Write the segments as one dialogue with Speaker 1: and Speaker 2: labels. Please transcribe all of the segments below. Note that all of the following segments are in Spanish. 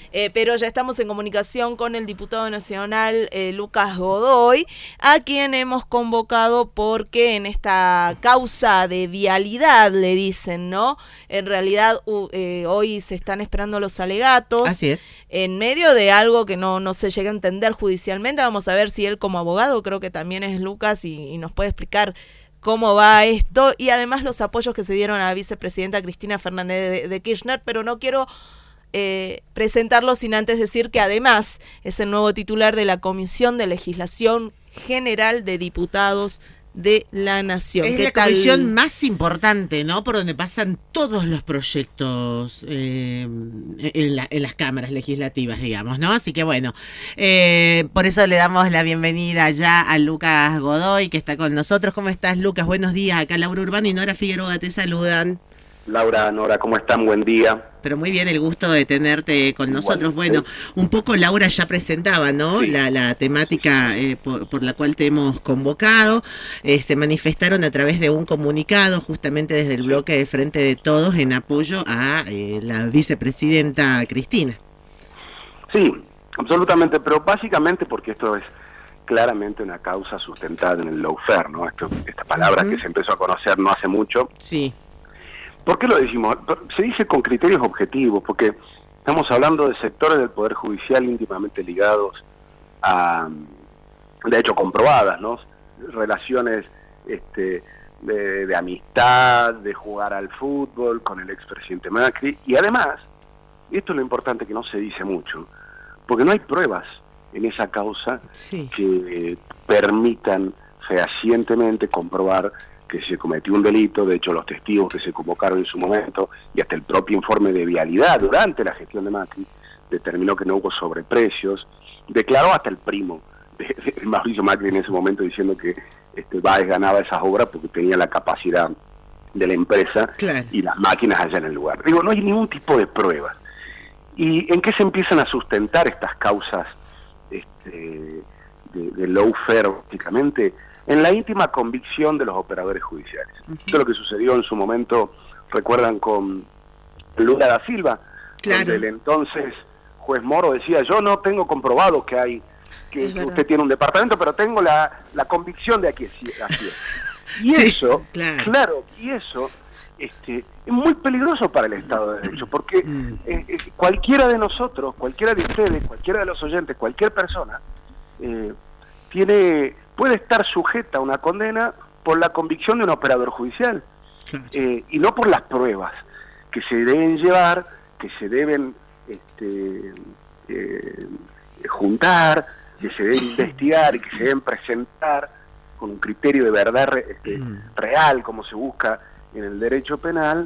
Speaker 1: pero ya estamos en comunicación con el diputado nacional Lucas Godoy, a quien hemos convocado porque en esta causa de vialidad, le dicen, ¿no? En realidad hoy se están esperando los alegatos.
Speaker 2: Así es.
Speaker 1: En medio de algo que no se llega a entender judicialmente. Vamos a ver si él como abogado, creo que también es Lucas, y nos puede explicar cómo va esto, y además los apoyos que se dieron a la vicepresidenta Cristina Fernández de Kirchner, pero no quiero presentarlo sin antes decir que además es el nuevo titular de la Comisión de Legislación General de Diputados de la Nación.
Speaker 2: Es la comisión más importante, ¿no? Por donde pasan todos los proyectos en las cámaras legislativas, digamos, ¿no? Así que bueno, por eso le damos la bienvenida ya a Lucas Godoy, que está con nosotros. ¿Cómo estás, Lucas? Buenos días. Acá Laura Urbano y Nora Figueroa te saludan.
Speaker 3: Laura, Nora, ¿cómo están? Buen día.
Speaker 2: Pero muy bien, el gusto de tenerte con nosotros. Bueno, un poco Laura ya presentaba, ¿no? Sí. La temática por la cual te hemos convocado. Se manifestaron a través de un comunicado, justamente desde el bloque de Frente de Todos, en apoyo a la vicepresidenta Cristina.
Speaker 3: Sí, absolutamente, pero básicamente porque esto es claramente una causa sustentada en el lawfare, ¿no? Esta palabra que se empezó a conocer no hace mucho.
Speaker 2: Sí.
Speaker 3: ¿Por qué lo decimos? Se dice con criterios objetivos, porque estamos hablando de sectores del Poder Judicial íntimamente ligados a, de hecho comprobadas, ¿no? Relaciones de amistad, de jugar al fútbol con el expresidente Macri, y además, y esto es lo importante que no se dice mucho, porque no hay pruebas en esa causa que permitan fehacientemente comprobar que se cometió un delito. De hecho, los testigos que se convocaron en su momento y hasta el propio informe de vialidad durante la gestión de Macri determinó que no hubo sobreprecios. Declaró hasta el primo de Mauricio Macri en ese momento diciendo que Báez ganaba esas obras porque tenía la capacidad de la empresa y las máquinas allá en el lugar. Digo, no hay ningún tipo de pruebas. ¿Y en qué se empiezan a sustentar estas causas de lawfare, básicamente? En la íntima convicción de los operadores judiciales. Esto es lo que sucedió en su momento, recuerdan, con Lula da Silva, donde el entonces juez Moro decía: yo no tengo comprobado que usted tiene un departamento, pero tengo la convicción de que así es. Y eso, y eso es muy peligroso para el Estado de Derecho, porque cualquiera de nosotros, cualquiera de ustedes, cualquiera de los oyentes, cualquier persona, puede estar sujeta a una condena por la convicción de un operador judicial, y no por las pruebas que se deben llevar, que se deben juntar, que se deben investigar y que se deben presentar con un criterio de verdad real, como se busca en el derecho penal,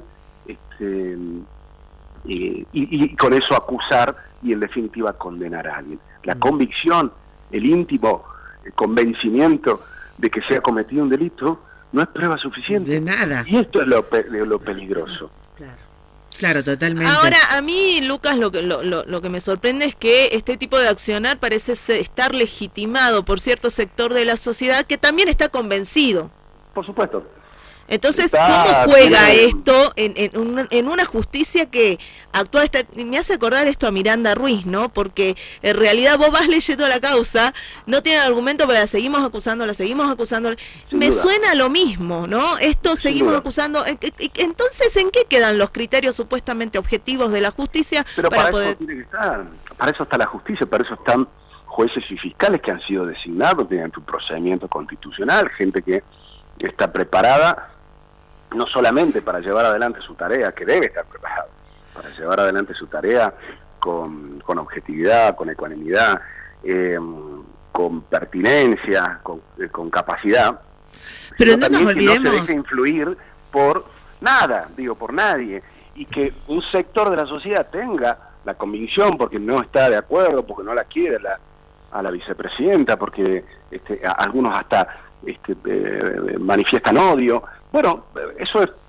Speaker 3: y con eso acusar y en definitiva condenar a alguien. La convicción, el íntimo convencimiento de que se ha cometido un delito no es prueba suficiente.
Speaker 2: De nada.
Speaker 3: Y esto es lo peligroso.
Speaker 2: Claro, totalmente.
Speaker 1: Ahora, a mí, Lucas, lo que me sorprende es que este tipo de accionar parece estar legitimado por cierto sector de la sociedad que también está convencido.
Speaker 3: Por supuesto.
Speaker 1: Entonces, ¿cómo juega esto en una justicia que actúa? Me hace acordar esto a Miranda Ruiz, ¿no? Porque en realidad vos vas leyendo la causa, no tiene argumento, pero la seguimos acusando. Me suena lo mismo, ¿no? Esto seguimos acusando. Entonces, ¿en qué quedan los criterios supuestamente objetivos de la justicia?
Speaker 3: Pero para eso tiene que estar. Para eso está la justicia, para eso están jueces y fiscales que han sido designados, tienen un procedimiento constitucional, gente que está preparada no solamente para llevar adelante su tarea, que debe estar preparado, para llevar adelante su tarea con objetividad, con ecuanimidad, con pertinencia, con capacidad,
Speaker 2: pero no nos olvidemos
Speaker 3: que no se deje influir por nada, por nadie, y que un sector de la sociedad tenga la convicción, porque no está de acuerdo, porque no la quiere a la vicepresidenta, porque algunos hasta manifiestan odio. Bueno, eso es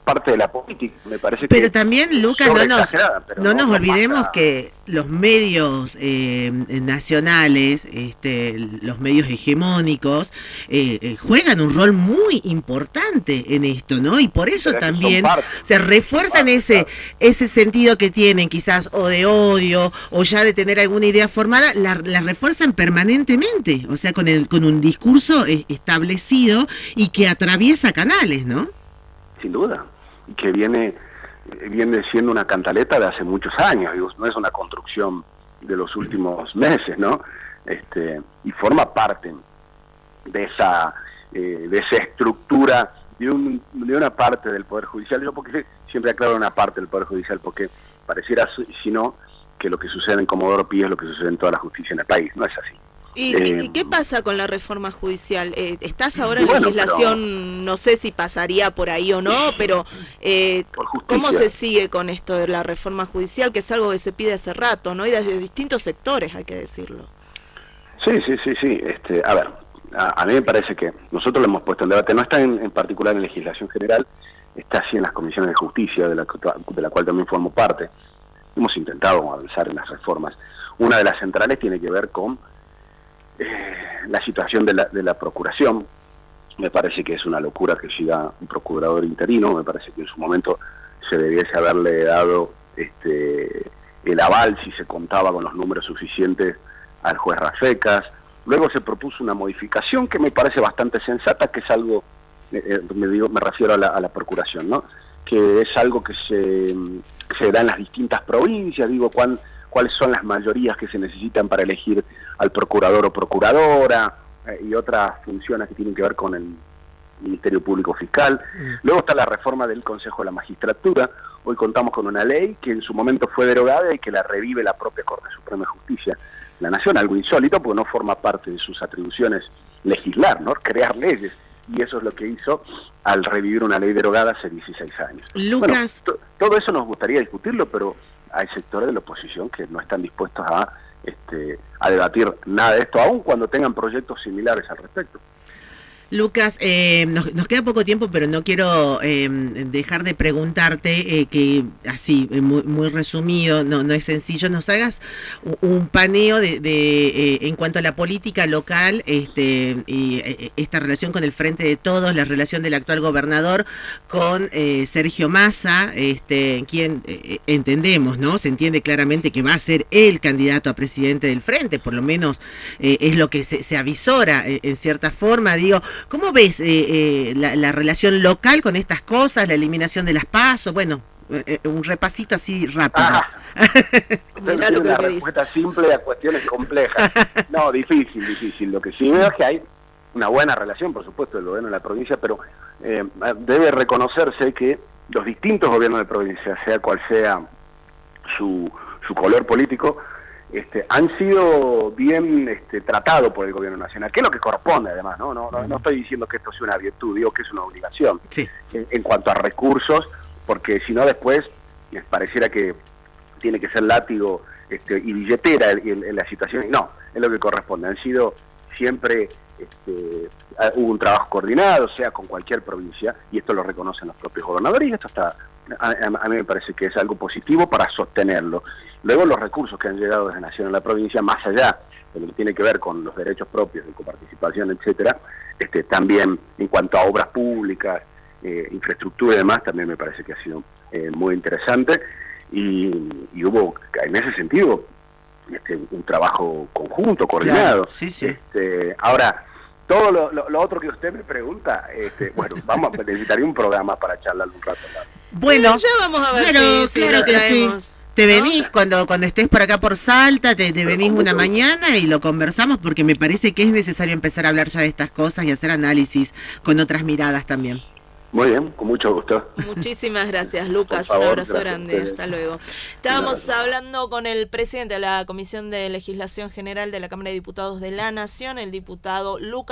Speaker 3: parte de la política, me parece.
Speaker 2: Pero
Speaker 3: que
Speaker 2: también, Lucas, no nos olvidemos
Speaker 3: pasa.
Speaker 2: que los medios nacionales, los medios hegemónicos, juegan un rol muy importante en esto, ¿no? Y por eso también se refuerzan ese sentido que tienen quizás o de odio o ya de tener alguna idea formada, la refuerzan permanentemente, o sea, con un discurso establecido y que atraviesa canales, ¿no?
Speaker 3: Sin duda, y que viene siendo una cantaleta de hace muchos años, digo, no es una construcción de los últimos meses, ¿no? Y forma parte de esa estructura de una parte del Poder Judicial. Yo porque siempre aclaro una parte del Poder Judicial, porque pareciera, si no, que lo que sucede en Comodoro Pi es lo que sucede en toda la justicia en el país. No es así.
Speaker 1: ¿Y qué pasa con la reforma judicial? ¿Estás ahora en legislación? No sé si pasaría por ahí o no, pero ¿cómo se sigue con esto de la reforma judicial? Que es algo que se pide hace rato, ¿no? Y desde distintos sectores, hay que decirlo.
Speaker 3: Sí. A ver, a mí me parece que nosotros lo hemos puesto en debate, no está en particular en legislación general, está así en las comisiones de justicia, de la cual también formo parte. Hemos intentado avanzar en las reformas. Una de las centrales tiene que ver con la situación de la procuración. Me parece que es una locura que siga un procurador interino. Me parece que en su momento se debiese haberle dado el aval, si se contaba con los números suficientes, al juez Rafecas. Luego se propuso una modificación que me parece bastante sensata, que es algo, me refiero a la procuración, ¿no? Que es algo que se da en las distintas provincias, cuáles son las mayorías que se necesitan para elegir al procurador o procuradora, y otras funciones que tienen que ver con el Ministerio Público Fiscal. Luego está la reforma del Consejo de la Magistratura. Hoy contamos con una ley que en su momento fue derogada y que la revive la propia Corte Suprema de Justicia de la Nación, algo insólito porque no forma parte de sus atribuciones legislar, ¿no? Crear leyes. Y eso es lo que hizo al revivir una ley derogada hace 16 años.
Speaker 2: Lucas.
Speaker 3: Bueno, todo eso nos gustaría discutirlo, pero hay sectores de la oposición que no están dispuestos a debatir nada de esto, aun cuando tengan proyectos similares al respecto.
Speaker 2: Lucas, nos queda poco tiempo, pero no quiero dejar de preguntarte, que así, muy resumido, no es sencillo, nos hagas un paneo en cuanto a la política local, y esta relación con el Frente de Todos, la relación del actual gobernador con Sergio Massa, quien entendemos, ¿no? Se entiende claramente que va a ser el candidato a presidente del Frente, por lo menos es lo que se avisora en cierta forma. Digo, ¿cómo ves la relación local con estas cosas, la eliminación de las PASO? Bueno, un repasito así rápido.
Speaker 3: Mirá lo que una respuesta simple a cuestiones complejas. No, difícil. Lo que sí veo es que hay una buena relación, por supuesto, del gobierno de la provincia, pero debe reconocerse que los distintos gobiernos de provincia, sea cual sea su color político, han sido bien tratados por el gobierno nacional, que es lo que corresponde además, no estoy diciendo que esto sea una virtud, digo que es una obligación,
Speaker 2: sí,
Speaker 3: en cuanto a recursos, porque si no después pareciera que tiene que ser látigo y billetera en la situación, y no, es lo que corresponde. Han sido siempre, hubo un trabajo coordinado, sea con cualquier provincia, y esto lo reconocen los propios gobernadores, y esto está, a mí me parece que es algo positivo para sostenerlo. Luego los recursos que han llegado desde Nación a la provincia, más allá de lo que tiene que ver con los derechos propios de coparticipación, etcétera, también en cuanto a obras públicas, infraestructura y demás, también me parece que ha sido muy interesante, y hubo en ese sentido un trabajo conjunto, coordinado.
Speaker 2: Claro, sí.
Speaker 3: Ahora, todo lo otro que usted me pregunta, bueno, necesitaría un programa para charlar un rato.
Speaker 2: Bueno,
Speaker 1: ya vamos a ver si
Speaker 2: claro
Speaker 1: lo
Speaker 2: que
Speaker 1: traemos.
Speaker 2: sí. Te venís cuando estés por acá por Salta, te venís una mañana y lo conversamos, porque me parece que es necesario empezar a hablar ya de estas cosas y hacer análisis con otras miradas también.
Speaker 3: Muy bien, con mucho gusto.
Speaker 1: Muchísimas gracias, Lucas.
Speaker 3: Por favor,
Speaker 1: un abrazo
Speaker 3: gracias
Speaker 1: grande. Hasta luego. Estábamos hablando con el presidente de la Comisión de Legislación General de la Cámara de Diputados de la Nación, el diputado Lucas.